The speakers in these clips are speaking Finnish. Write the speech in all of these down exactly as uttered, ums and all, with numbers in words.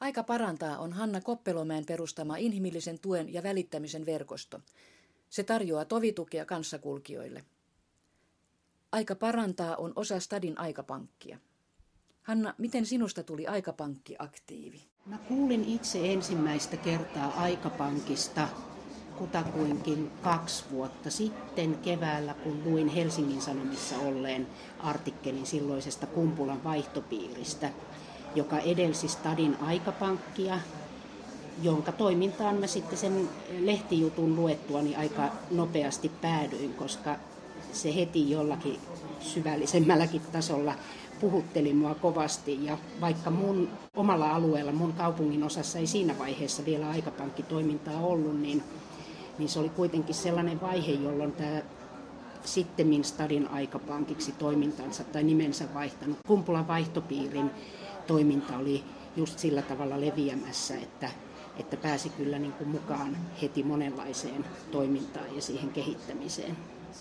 Aika parantaa on Hanna Koppelomäen perustama inhimillisen tuen ja välittämisen verkosto. Se tarjoaa tovitukea kanssakulkijoille. Aika parantaa on osa Stadin aikapankkia. Hanna, miten sinusta tuli aikapankki-aktiivi? Mä kuulin itse ensimmäistä kertaa aikapankista kutakuinkin kaksi vuotta sitten keväällä, kun luin Helsingin Sanomissa olleen artikkelin silloisesta Kumpulan vaihtopiiristä, joka edelsi Stadin aikapankkia, jonka toimintaan mä sitten sen lehtijutun luettuani aika nopeasti päädyin, koska se heti jollakin syvällisemmälläkin tasolla puhutteli mua kovasti. Ja vaikka mun omalla alueella, mun kaupungin osassa ei siinä vaiheessa vielä aikapankkitoimintaa ollut, niin, niin se oli kuitenkin sellainen vaihe, jolloin tämä sittemmin Stadin aikapankiksi toimintansa tai nimensä vaihtanut Kumpulan vaihtopiirin toiminta oli just sillä tavalla leviämässä, että, että pääsi kyllä niin kuin mukaan heti monenlaiseen toimintaan ja siihen kehittämiseen.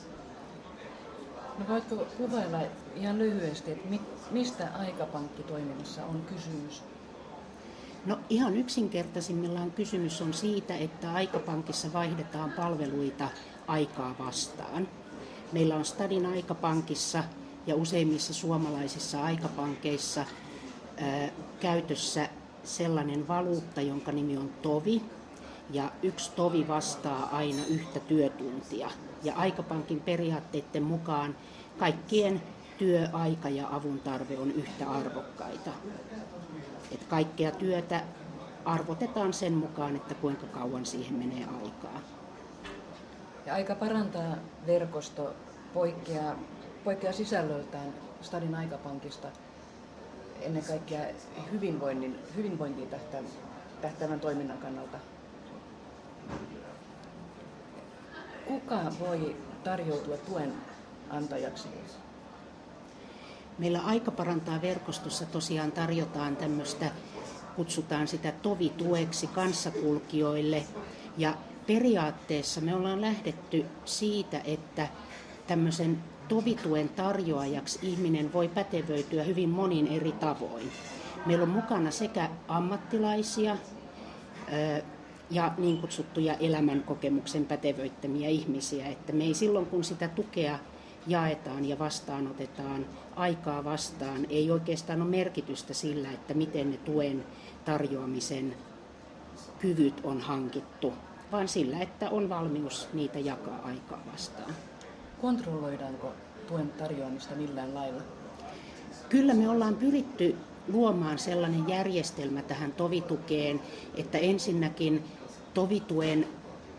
No voitko kuvailla ihan lyhyesti, että mistä aikapankkitoiminnassa on kysymys? No ihan yksinkertaisimmillaan kysymys on siitä, että aikapankissa vaihdetaan palveluita aikaa vastaan. Meillä on Stadin aikapankissa ja useimmissa suomalaisissa aikapankeissa ää, käytössä sellainen valuutta, jonka nimi on tovi. Ja yksi tovi vastaa aina yhtä työtuntia. Ja aikapankin periaatteiden mukaan kaikkien työaika ja avun tarve on yhtä arvokkaita. Et kaikkea työtä arvotetaan sen mukaan, että kuinka kauan siihen menee aikaa. Ja Aika parantaa verkosto poikkeaa, poikkeaa sisällöltään Stadin aikapankista ennen kaikkea hyvinvoinnin, hyvinvointiin tähtäävän toiminnan kannalta. Kuka voi tarjoutua tuen antajaksi? Meillä Aika parantaa verkostossa tosiaan tarjotaan tämmöistä, kutsutaan sitä tovitueksi kanssakulkijoille. Ja periaatteessa me ollaan lähdetty siitä, että tämmöisen tovituen tarjoajaksi ihminen voi pätevöityä hyvin monin eri tavoin. Meillä on mukana sekä ammattilaisia ja niin kutsuttuja elämänkokemuksen pätevöittämiä ihmisiä, että me ei silloin kun sitä tukea jaetaan ja vastaanotetaan aikaa vastaan, ei oikeastaan ole merkitystä sillä, että miten ne tuen tarjoamisen kyvyt on hankittu, vaan sillä, että on valmius niitä jakaa aikaa vastaan. Kontrolloidaanko tuen tarjoamista millään lailla? Kyllä me ollaan pyritty luomaan sellainen järjestelmä tähän tovitukeen, että ensinnäkin tovituen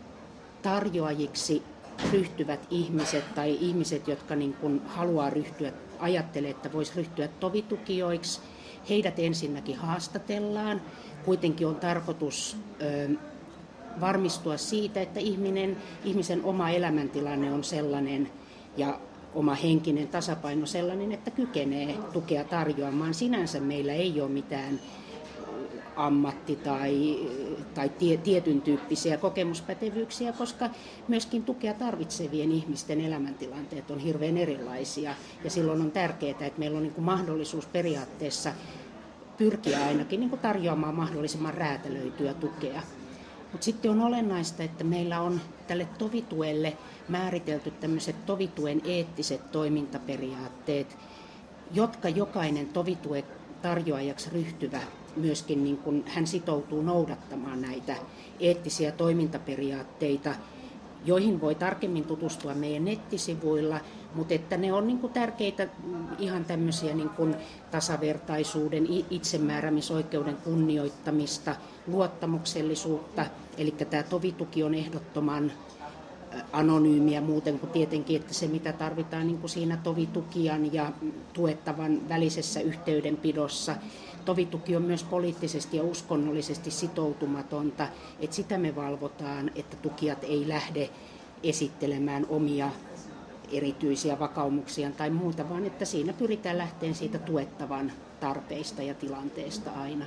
tarjoajiksi ryhtyvät ihmiset tai ihmiset, jotka niin kuin haluaa ryhtyä, ajattelee, että voisi ryhtyä tovitukijoiksi, heidät ensinnäkin haastatellaan. Kuitenkin on tarkoitus ö, varmistua siitä, että ihminen, ihmisen oma elämäntilanne on sellainen ja oma henkinen tasapaino sellainen, että kykenee tukea tarjoamaan. Sinänsä meillä ei ole mitään ammatti- tai, tai tie, tietyn tyyppisiä kokemuspätevyyksiä, koska myöskin tukea tarvitsevien ihmisten elämäntilanteet on hirveän erilaisia. Ja silloin on tärkeää, että meillä on niin kuin mahdollisuus periaatteessa pyrkiä ainakin niin kuin tarjoamaan mahdollisimman räätälöityä tukea. Mutta sitten on olennaista, että meillä on tälle tovituelle määritelty tämmöiset tovituen eettiset toimintaperiaatteet, jotka jokainen tovitue tarjoajaksi ryhtyvä myöskin niin kun hän sitoutuu noudattamaan näitä eettisiä toimintaperiaatteita, joihin voi tarkemmin tutustua meidän nettisivuilla, mutta että ne on niin kuin tärkeitä ihan tämmöisiä niin kuin tasavertaisuuden, itsemääräämisoikeuden kunnioittamista, luottamuksellisuutta, eli tämä tovituki on ehdottoman anonyymiä muuten kuin tietenkin, että se mitä tarvitaan niin kuin siinä tovitukijan ja tuettavan välisessä yhteydenpidossa. Tovituki on myös poliittisesti ja uskonnollisesti sitoutumatonta, että sitä me valvotaan, että tukijat ei lähde esittelemään omia erityisiä vakaumuksiaan tai muuta, vaan että siinä pyritään lähteen siitä tuettavan tarpeista ja tilanteesta aina.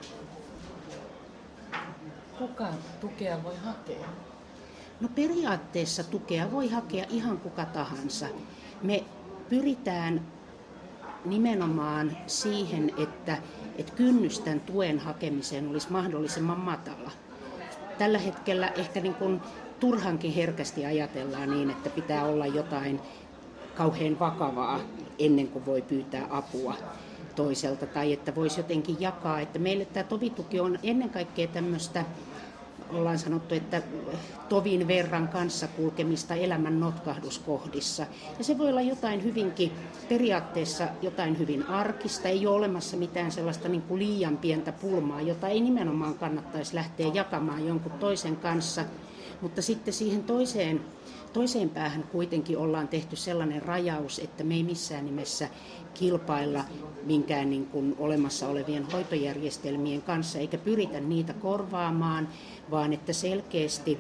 Kuka tukea voi hakea? No periaatteessa tukea voi hakea ihan kuka tahansa. Me pyritään nimenomaan siihen, että, että kynnys tämän tuen hakemiseen olisi mahdollisimman matala. Tällä hetkellä ehkä niin kuin turhankin herkästi ajatellaan niin, että pitää olla jotain kauhean vakavaa ennen kuin voi pyytää apua toiselta tai että voisi jotenkin jakaa. Että meille tämä tovituki on ennen kaikkea tämmöistä, ollaan sanottu, että tovin verran kanssa kulkemista elämän notkahduskohdissa. Ja se voi olla jotain hyvinkin, periaatteessa jotain hyvin arkista, ei ole olemassa mitään sellaista niin kuin liian pientä pulmaa, jota ei nimenomaan kannattaisi lähteä jakamaan jonkun toisen kanssa. Mutta sitten siihen toiseen, toiseen päähän kuitenkin ollaan tehty sellainen rajaus, että me ei missään nimessä kilpailla minkään niin kuin olemassa olevien hoitojärjestelmien kanssa, eikä pyritä niitä korvaamaan, vaan että selkeästi,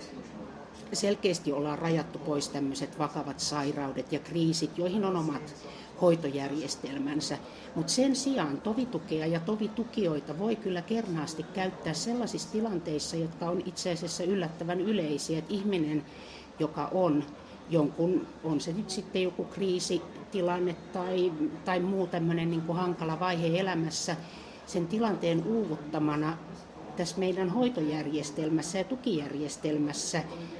selkeästi ollaan rajattu pois tämmöiset vakavat sairaudet ja kriisit, joihin on omat hoitojärjestelmänsä. Mutta sen sijaan tovitukea ja tovitukijoita voi kyllä kernaasti käyttää sellaisissa tilanteissa, jotka on itse asiassa yllättävän yleisiä, että ihminen, joka on jonkun, on se nyt sitten joku kriisitilanne tai, tai muu tämmöinen niin kuin hankala vaihe elämässä, sen tilanteen uuvuttamana tässä meidän hoitojärjestelmässä ja tukijärjestelmässä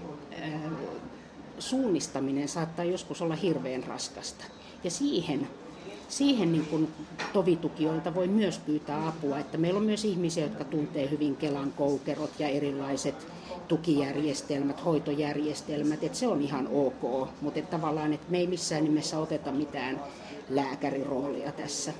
ää, suunnistaminen saattaa joskus olla hirveän raskasta. Ja siihen, siihen niin kuin tovitukijoilta voi myös pyytää apua, että meillä on myös ihmisiä, jotka tuntee hyvin Kelan koukerot ja erilaiset tukijärjestelmät, hoitojärjestelmät, että se on ihan ok, mutta että tavallaan että me ei missään nimessä oteta mitään lääkäriroolia tässä.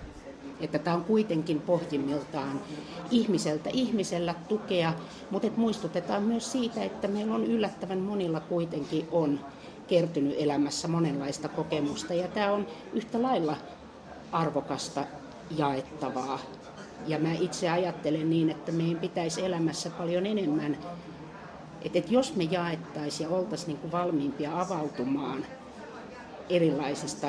Että tämä on kuitenkin pohjimmiltaan ihmiseltä ihmisellä tukea, mutta että muistutetaan myös siitä, että meillä on yllättävän monilla kuitenkin on kertynyt elämässä monenlaista kokemusta ja tämä on yhtä lailla arvokasta jaettavaa. Ja mä itse ajattelen niin, että meidän pitäisi elämässä paljon enemmän, että jos me jaettaisiin ja oltaisiin niin kuin valmiimpia avautumaan erilaisista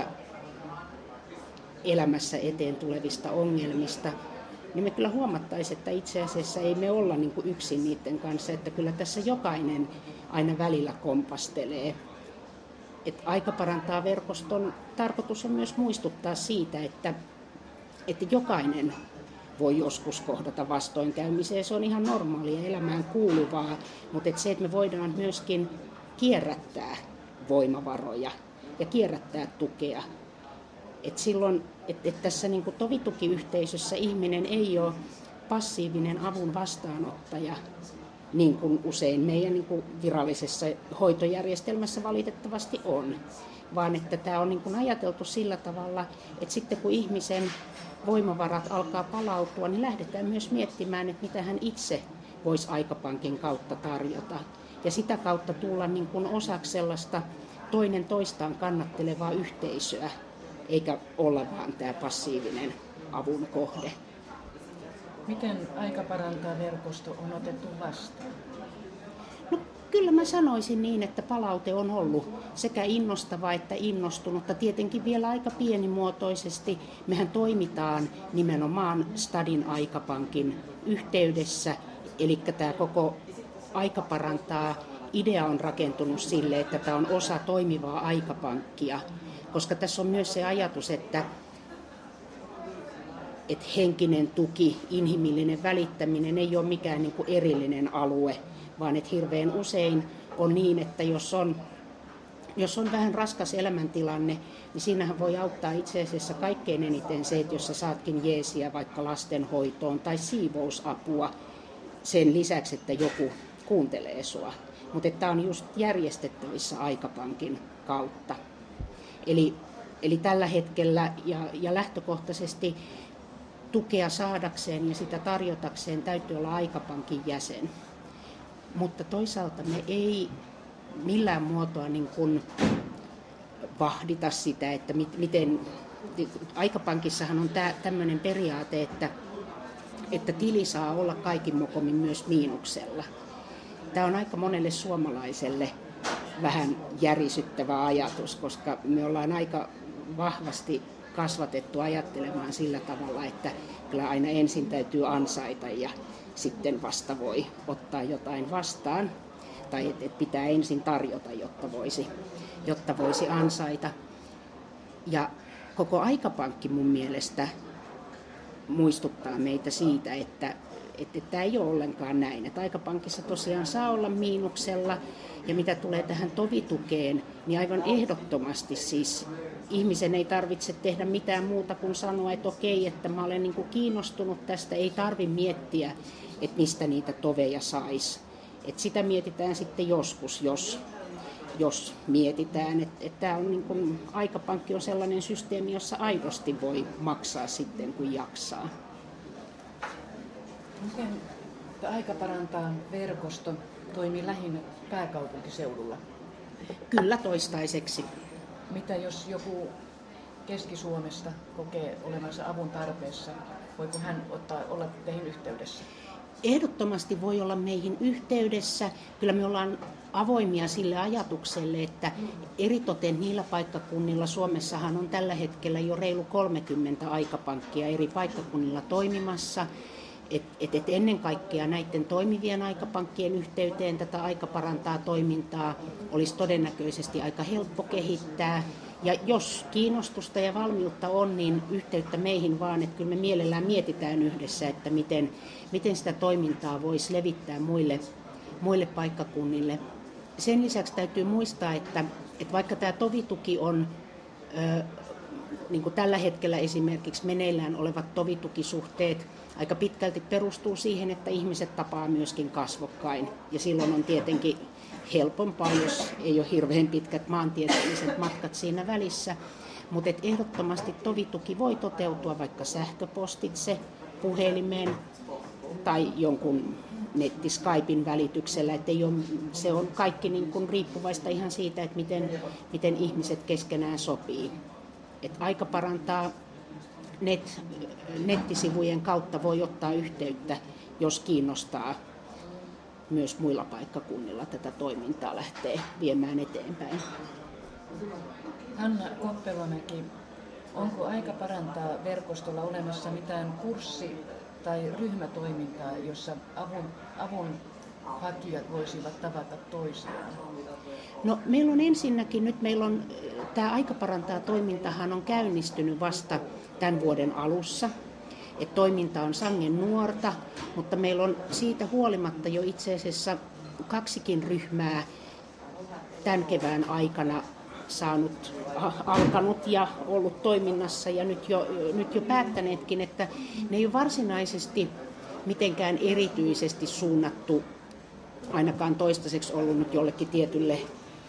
elämässä eteen tulevista ongelmista, niin me kyllä huomattaisiin, että itse asiassa ei me olla niin kuin yksin niiden kanssa, että kyllä tässä jokainen aina välillä kompastelee. Että Aika parantaa verkoston tarkoitus on myös muistuttaa siitä, että, että jokainen voi joskus kohdata vastoinkäymiseen. Se on ihan normaalia elämään kuuluvaa, mutta että se, että me voidaan myöskin kierrättää voimavaroja ja kierrättää tukea. Et silloin, että et tässä niin kuin tovitukiyhteisössä ihminen ei ole passiivinen avun vastaanottaja, niin kuin usein meidän niin kuin virallisessa hoitojärjestelmässä valitettavasti on, vaan että tämä on niin kuin ajateltu sillä tavalla, että sitten kun ihmisen voimavarat alkaa palautua, niin lähdetään myös miettimään, että mitä hän itse voisi Aikapankin kautta tarjota. Ja sitä kautta tulla niin kuin osaksi sellaista toinen toistaan kannattelevaa yhteisöä, eikä olla vaan tämä passiivinen avun kohde. Miten Aika parantaa -verkosto on otettu vastaan? No, kyllä mä sanoisin niin, että palaute on ollut sekä innostavaa että innostunutta. Tietenkin vielä aika pienimuotoisesti. Mehän toimitaan nimenomaan Stadin Aikapankin yhteydessä. Eli tämä koko Aika parantaa idea on rakentunut sille, että tämä on osa toimivaa Aikapankkia. Koska tässä on myös se ajatus, että että henkinen tuki, inhimillinen välittäminen ei ole mikään niin kuin erillinen alue, vaan että hirveän usein on niin, että jos on, jos on vähän raskas elämäntilanne, niin siinähän voi auttaa itse asiassa kaikkein eniten se, että jos sä saatkin jeesiä vaikka lastenhoitoon tai siivousapua sen lisäksi, että joku kuuntelee sua. Mutta tämä on just järjestettävissä Aikapankin kautta. Eli, eli tällä hetkellä ja, ja lähtökohtaisesti tukea saadakseen ja sitä tarjotakseen täytyy olla Aikapankin jäsen. Mutta toisaalta me ei millään muotoa niin kuin vahdita sitä, että miten Aikapankissahan on tämmöinen periaate, että, että tili saa olla kaikin mokomin myös miinuksella. Tämä on aika monelle suomalaiselle vähän järisyttävä ajatus, koska me ollaan aika vahvasti kasvatettu ajattelemaan sillä tavalla, että kyllä aina ensin täytyy ansaita ja sitten vasta voi ottaa jotain vastaan. Tai että et pitää ensin tarjota, jotta voisi, jotta voisi ansaita. Ja koko aikapankki mun mielestä muistuttaa meitä siitä, että että tämä ei ole ollenkaan näin. Että aikapankissa tosiaan saa olla miinuksella, ja mitä tulee tähän tovitukeen, niin aivan ehdottomasti siis ihmisen ei tarvitse tehdä mitään muuta kuin sanoa, että okei, että mä olen niin kuin kiinnostunut tästä, ei tarvitse miettiä, että mistä niitä toveja saisi. Että sitä mietitään sitten joskus, jos, jos mietitään, että, että tämä on niin kuin, aikapankki on sellainen systeemi, jossa aidosti voi maksaa sitten, kun jaksaa. Miten Aika parantaa verkosto toimii lähinnä pääkaupunkiseudulla? Kyllä toistaiseksi. Mitä jos joku Keski-Suomesta kokee olevansa avun tarpeessa? Voiko hän ottaa, olla teihin yhteydessä? Ehdottomasti voi olla meihin yhteydessä. Kyllä me ollaan avoimia sille ajatukselle, että eritoten niillä paikkakunnilla, Suomessahan on tällä hetkellä jo reilu kolmekymmentä aikapankkia eri paikkakunnilla toimimassa, että et, et ennen kaikkea näiden toimivien aikapankkien yhteyteen tätä Aika parantaa toimintaa olisi todennäköisesti aika helppo kehittää. Ja jos kiinnostusta ja valmiutta on, niin yhteyttä meihin vaan, että kyllä me mielellään mietitään yhdessä, että miten, miten sitä toimintaa voisi levittää muille, muille paikkakunnille. Sen lisäksi täytyy muistaa, että, että vaikka tämä tovituki on ö, niin kuin tällä hetkellä esimerkiksi meneillään olevat tovitukisuhteet aika pitkälti perustuu siihen, että ihmiset tapaa myöskin kasvokkain. Ja silloin on tietenkin helpompaa, jos ei ole hirveän pitkät maantieteelliset matkat siinä välissä. Mutta ehdottomasti tovituki voi toteutua vaikka sähköpostitse, puhelimeen tai jonkun netti Skypein välityksellä. Et ei ole, se on kaikki niin kun riippuvaista ihan siitä, että miten, miten ihmiset keskenään sopii. Et Aika parantaa net, nettisivujen kautta voi ottaa yhteyttä, jos kiinnostaa myös muilla paikkakunnilla tätä toimintaa lähtee viemään eteenpäin. Hanna Koppelomäki, onko Aika parantaa verkostolla olemassa mitään kurssi- tai ryhmätoimintaa, jossa avun, avun hakijat voisivat tavata toisiaan? No, meillä on ensinnäkin nyt, meillä on, tämä Aika parantaa toimintahan on käynnistynyt vasta tämän vuoden alussa. Et toiminta on sangen nuorta, mutta meillä on siitä huolimatta jo itse asiassa kaksikin ryhmää tämän kevään aikana saanut, alkanut ja ollut toiminnassa ja nyt jo, nyt jo päättäneetkin, että ne ei ole varsinaisesti mitenkään erityisesti suunnattu ainakaan toistaiseksi ollut nyt jollekin tietylle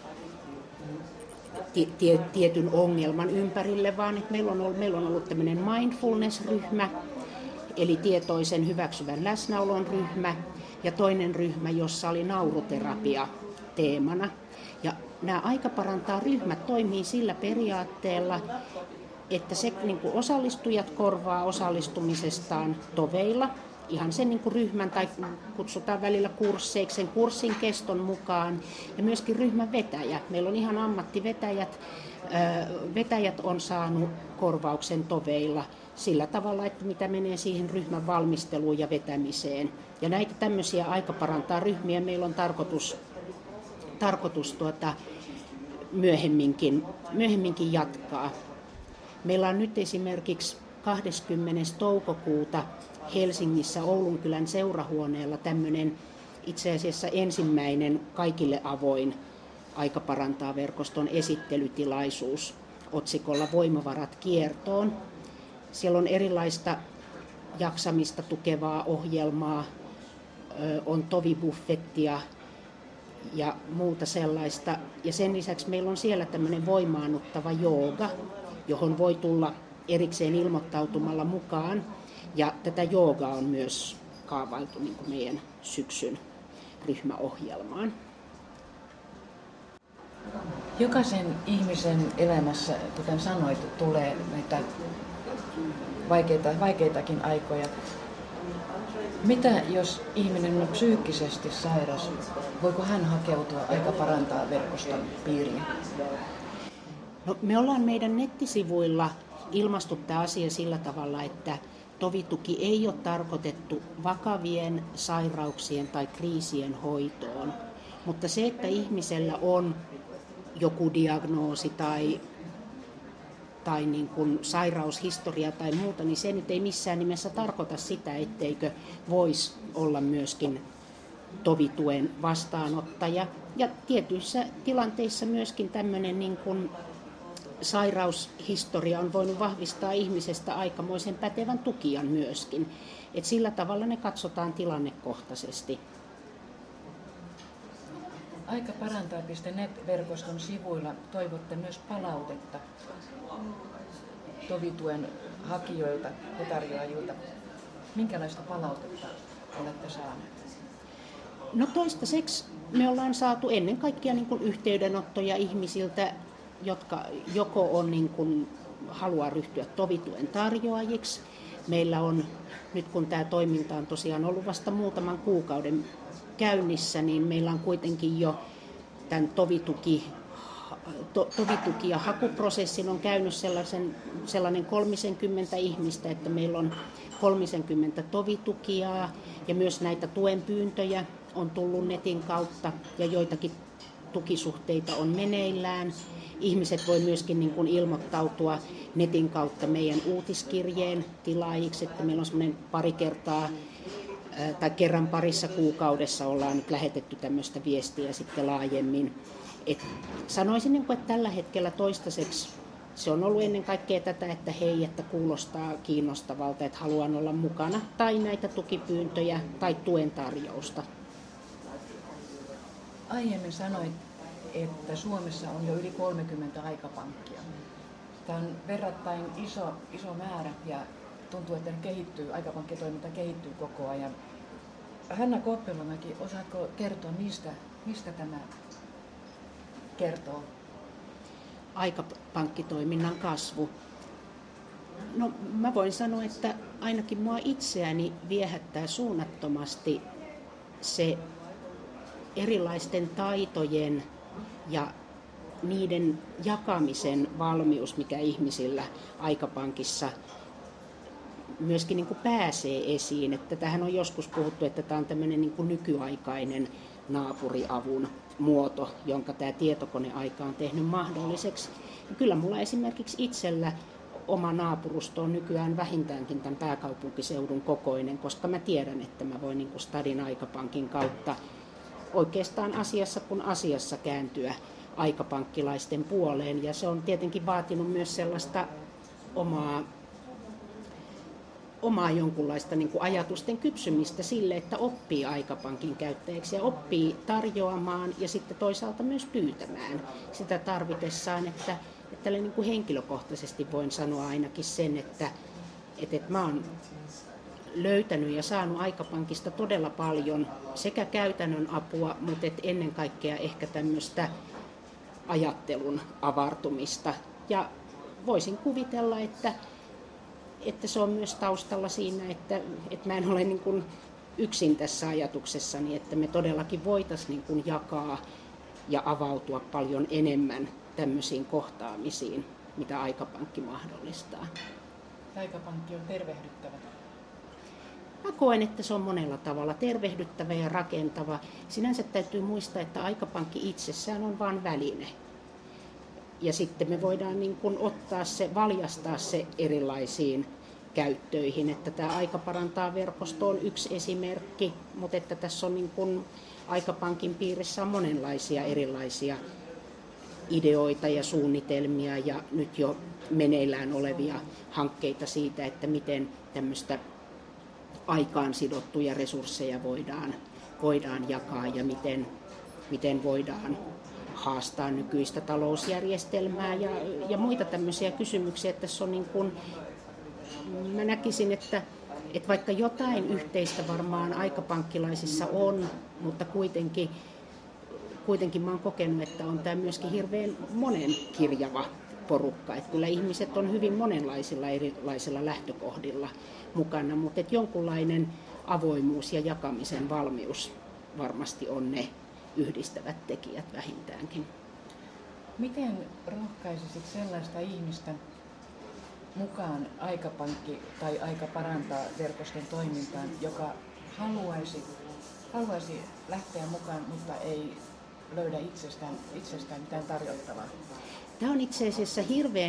tie, tietyn ongelman ympärille, vaan että meillä on ollut, meillä on ollut tämmöinen mindfulness-ryhmä, eli tietoisen hyväksyvän läsnäolon ryhmä, ja toinen ryhmä, jossa oli nauruterapia teemana. Ja nämä Aika parantaa ryhmät toimii sillä periaatteella, että se niin kuin osallistujat korvaa osallistumisestaan toveilla, ihan sen niin kuin ryhmän tai kutsutaan välillä kursseiksi sen kurssin keston mukaan, ja myöskin ryhmän vetäjä. Meillä on ihan ammattivetäjät. Vetäjät on saanut korvauksen toveilla sillä tavalla, että mitä menee siihen ryhmän valmisteluun ja vetämiseen. Ja näitä tämmöisiä Aika parantaa ryhmiä meillä on tarkoitus, tarkoitus tuota, myöhemminkin, myöhemminkin jatkaa. Meillä on nyt esimerkiksi kahdeskymmenes toukokuuta Helsingissä Oulunkylän seurahuoneella tämmöinen itse asiassa ensimmäinen kaikille avoin Aika parantaa verkoston esittelytilaisuus otsikolla Voimavarat kiertoon. Siellä on erilaista jaksamista tukevaa ohjelmaa, on tovibuffettia ja muuta sellaista. Ja sen lisäksi meillä on siellä tämmöinen voimaannuttava jooga, johon voi tulla erikseen ilmoittautumalla mukaan. Ja tätä joogaa on myös kaavailtu niin kuin meidän syksyn ryhmäohjelmaan. Jokaisen ihmisen elämässä, kuten sanoit, tulee näitä vaikeita, vaikeitakin aikoja. Mitä jos ihminen on psyykkisesti sairas? Voiko hän hakeutua Aika parantaa verkoston piiriin? No, me ollaan meidän nettisivuilla ilmaistu tämä asia sillä tavalla, että tovituki ei ole tarkoitettu vakavien sairauksien tai kriisien hoitoon, mutta se, että ihmisellä on joku diagnoosi tai, tai niin kuin sairaushistoria tai muuta, niin se nyt ei missään nimessä tarkoita sitä, etteikö voisi olla myöskin tovituen vastaanottaja. Ja tietyissä tilanteissa myöskin tämmöinen niin kuin sairaushistoria on voinut vahvistaa ihmisestä aikamoisen pätevän tukijan myöskin. Et sillä tavalla ne katsotaan tilannekohtaisesti. Aikaparantaa piste net-verkoston sivuilla toivotte myös palautetta tovituen hakijoilta ja tarjoajilta. Minkälaista palautetta olette saaneet? No toistaiseksi me ollaan saatu ennen kaikkea niin kuin yhteydenottoja ihmisiltä, jotka joko on niin kuin haluaa ryhtyä tovituen tarjoajiksi. Meillä on, nyt kun tämä toiminta on tosiaan ollut vasta muutaman kuukauden käynnissä, niin meillä on kuitenkin jo tämän tovituki, to, tovituki- ja hakuprosessin on käynyt sellaisen, sellainen kolmekymmentä ihmistä, että meillä on kolmekymmentä tovitukijaa ja myös näitä tuen pyyntöjä on tullut netin kautta ja joitakin tukisuhteita on meneillään. Ihmiset voi myöskin niin kuin ilmoittautua netin kautta meidän uutiskirjeen tilaajiksi, että meillä on semmoinen pari kertaa tai kerran parissa kuukaudessa ollaan nyt lähetetty tämmöistä viestiä sitten laajemmin. Et sanoisin, että tällä hetkellä toistaiseksi se on ollut ennen kaikkea tätä, että hei, että kuulostaa kiinnostavalta, että haluan olla mukana, tai näitä tukipyyntöjä tai tuen tarjousta. Aiemmin sanoit, että Suomessa on jo yli kolmekymmentä aikapankkia. Tämä on verrattain iso, iso määrä ja tuntuu, että ne kehittyy, aikapankkitoiminta kehittyy koko ajan. Hanna Koppelomäki, osaatko kertoa, mistä, mistä tämä kertoo? Aikapankkitoiminnan kasvu. No, mä voin sanoa, että ainakin mua itseäni viehättää suunnattomasti se erilaisten taitojen ja niiden jakamisen valmius, mikä ihmisillä aikapankissa myöskin niin kuin pääsee esiin. Että tähän on joskus puhuttu, että tämä on tämmöinen niin kuin nykyaikainen naapuriavun muoto, jonka tämä tietokoneaika on tehnyt mahdolliseksi. Ja kyllä mulla esimerkiksi itsellä oma naapurusto on nykyään vähintäänkin tämän pääkaupunkiseudun kokoinen, koska mä tiedän, että mä voin niin kuin Stadin aikapankin kautta oikeastaan asiassa kun asiassa kääntyä aikapankkilaisten puoleen. Ja se on tietenkin vaatinut myös sellaista omaa, omaa jonkunlaista niin kuin ajatusten kypsymistä sille, että oppii aikapankin käyttäjäksi ja oppii tarjoamaan ja sitten toisaalta myös pyytämään sitä tarvitessaan. Että, että niin kuin henkilökohtaisesti voin sanoa ainakin sen, että, että, että mä oon löytänyt ja saanut aikapankista todella paljon sekä käytännön apua, mutta et ennen kaikkea ehkä tämmöistä ajattelun avartumista. Ja voisin kuvitella, että, että se on myös taustalla siinä, että, että mä en ole niin kuin yksin tässä ajatuksessani, että me todellakin voitaisiin niin kuin jakaa ja avautua paljon enemmän tämmöisiin kohtaamisiin, mitä aikapankki mahdollistaa. Aikapankki on tervehdyttävä. Mä koen, että se on monella tavalla tervehdyttävä ja rakentava. Sinänsä täytyy muistaa, että aikapankki itsessään on vain väline. Ja sitten me voidaan niin kuin ottaa se, valjastaa se erilaisiin käyttöihin. Että tämä Aika parantaa -verkosto on yksi esimerkki, mutta että tässä on niin kuin aikapankin piirissä on monenlaisia erilaisia ideoita ja suunnitelmia ja nyt jo meneillään olevia hankkeita siitä, että miten tämmöistä aikaan sidottuja resursseja voidaan, voidaan jakaa ja miten, miten voidaan haastaa nykyistä talousjärjestelmää ja, ja muita tämmöisiä kysymyksiä. Että tässä on niin kuin, mä näkisin, että, että vaikka jotain yhteistä varmaan aikapankkilaisissa on, mutta kuitenkin, kuitenkin mä oon kokenut, että on tämä myöskin hirveän monenkirjava porukka. Että kyllä ihmiset on hyvin monenlaisilla erilaisilla lähtökohdilla mukana, mutta että jonkunlainen avoimuus ja jakamisen valmius varmasti on ne yhdistävät tekijät vähintäänkin. Miten rohkaisisit sellaista ihmistä mukaan aikapankki tai Aika parantaa -verkoston toimintaan, joka haluaisi, haluaisi lähteä mukaan, mutta ei löydä itsestään, itsestään mitään tarjottavaa? Tämä on itse asiassa hirveän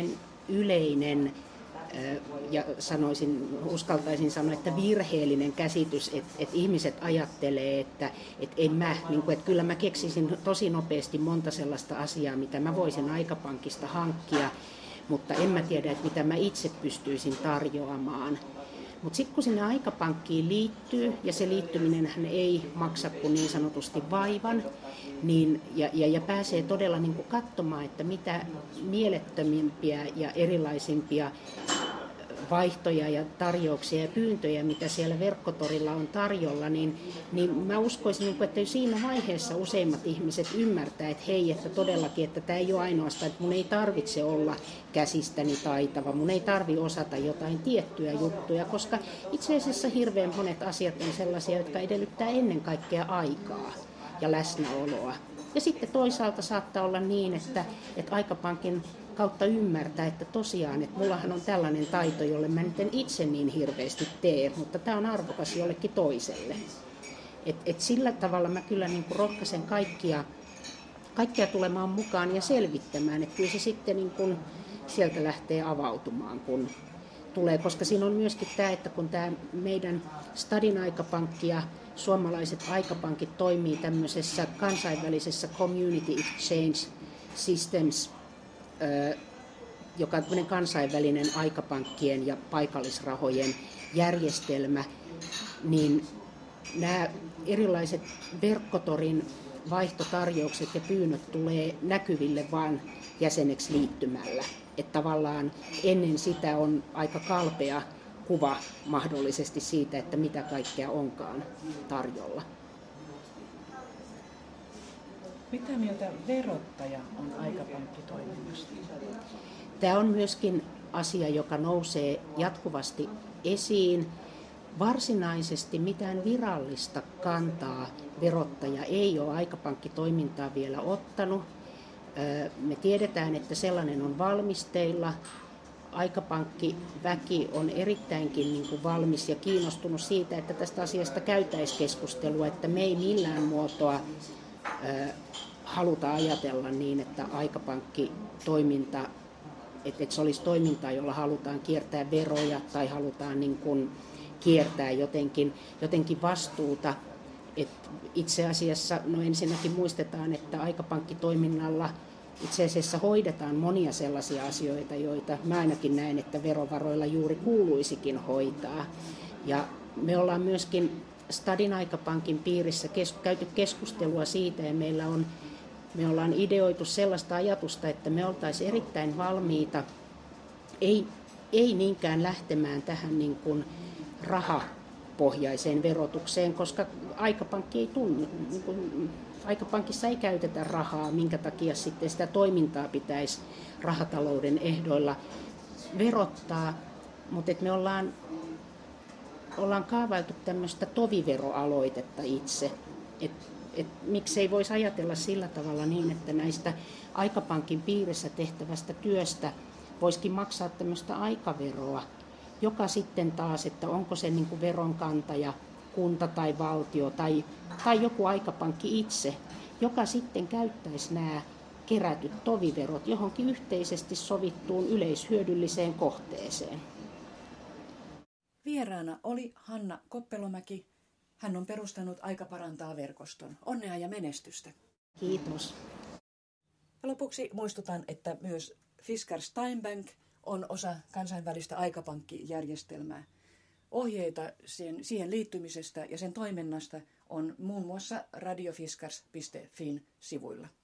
yleinen ja sanoisin, uskaltaisin sanoa, että virheellinen käsitys, että, että ihmiset ajattelee, että, että en mä, niin kuin, että kyllä mä keksisin tosi nopeasti monta sellaista asiaa, mitä mä voisin Aikapankista hankkia, mutta en mä tiedä, että mitä mä itse pystyisin tarjoamaan. Mutta sitten kun sinne Aikapankkiin liittyy, ja se liittyminenhän ei maksa kuin niin sanotusti vaivan, niin, ja, ja, ja pääsee todella niin kuin katsomaan, että mitä mielettömimpiä ja erilaisimpia vaihtoja ja tarjouksia ja pyyntöjä, mitä siellä verkkotorilla on tarjolla, niin, niin mä uskoisin, että siinä vaiheessa useimmat ihmiset ymmärtää, että hei, että todellakin, että tämä ei ole ainoastaan, että mun ei tarvitse olla käsistäni taitava, mun ei tarvitse osata jotain tiettyjä juttuja, koska itse asiassa hirveän monet asiat on sellaisia, jotka edellyttää ennen kaikkea aikaa ja läsnäoloa. Ja sitten toisaalta saattaa olla niin, että, että Aikapankin kautta ymmärtää, että tosiaan, että mullahan on tällainen taito, jolle mä nyt en itse niin hirveästi tee, mutta tämä on arvokas jollekin toiselle. Et, et sillä tavalla mä kyllä niin kuin rohkaisen kaikkia, kaikkia tulemaan mukaan ja selvittämään, että kyllä se sitten niin kuin sieltä lähtee avautumaan, kun tulee, koska siinä on myöskin tämä, että kun tämä meidän Stadin Aikapankki ja suomalaiset aikapankit toimii tämmöisessä kansainvälisessä Community Exchange Systems, joka on tämmöinen kansainvälinen aikapankkien ja paikallisrahojen järjestelmä, niin nämä erilaiset verkkotorin vaihtotarjoukset ja pyynnöt tulee näkyville vain jäseneksi liittymällä. Että tavallaan ennen sitä on aika kalpea kuva mahdollisesti siitä, että mitä kaikkea onkaan tarjolla. Mitä mieltä verottaja on aikapankkitoiminnasta? Tämä on myöskin asia, joka nousee jatkuvasti esiin. Varsinaisesti mitään virallista kantaa verottaja ei ole aikapankkitoimintaa vielä ottanut. Me tiedetään, että sellainen on valmisteilla. Aikapankkiväki on erittäinkin niin kuin valmis ja kiinnostunut siitä, että tästä asiasta käytäisiin keskustelua, että me ei millään muotoa haluta ajatella niin, että aikapankkitoiminta, että, että se olisi toimintaa, jolla halutaan kiertää veroja tai halutaan niin kuin kiertää jotenkin, jotenkin vastuuta. Et itse asiassa, no ensinnäkin muistetaan, että aikapankkitoiminnalla itse asiassa hoidetaan monia sellaisia asioita, joita mä ainakin näen, että verovaroilla juuri kuuluisikin hoitaa. Ja me ollaan myöskin Stadin Aikapankin piirissä kes- käyty keskustelua siitä, ja meillä on, me ollaan ideoitu sellaista ajatusta, että me oltaisiin erittäin valmiita, ei, ei niinkään lähtemään tähän niin kuin rahapohjaiseen verotukseen, koska Aikapankki ei tunne, niin kuin, Aikapankissa ei käytetä rahaa, minkä takia sitten sitä toimintaa pitäisi rahatalouden ehdoilla verottaa, mutta me ollaan ollaan kaavailtu tämmöistä toviveroaloitetta itse, että et, miksei voisi ajatella sillä tavalla niin, että näistä Aikapankin piirissä tehtävästä työstä voisikin maksaa tämmöistä aikaveroa, joka sitten taas, että onko se niin kuin veronkantaja, kunta tai valtio tai, tai joku aikapankki itse, joka sitten käyttäisi nämä kerätyt toviverot johonkin yhteisesti sovittuun yleishyödylliseen kohteeseen. Vieraana oli Hanna Koppelomäki. Hän on perustanut Aika parantaa -verkoston. Onnea ja menestystä. Kiitos. Ja lopuksi muistutan, että myös Fiskars Time Bank on osa kansainvälistä aikapankkijärjestelmää. Ohjeita siihen, siihen liittymisestä ja sen toiminnasta on muun muassa radiofiskars piste fin sivuilla.